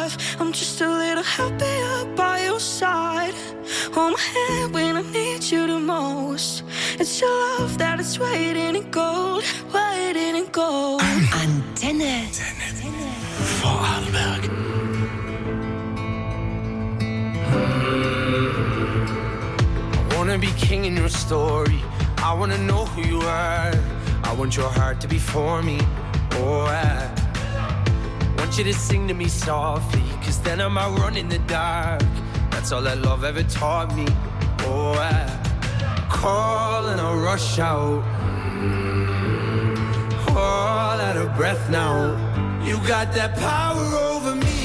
alive. I'm just a little happier by your side. Hold my hand when I need you the most. It's your love that is waiting in gold, waiting in gold. Antenne. Vorarlberg. I wanna be king in your story. I wanna know who you are. I want your heart to be for me. Oh, I want you to sing to me softly, 'cause then I might run in the dark. That's all that love ever taught me. Oh, I call and I rush out, all out of breath now. You got that power over me.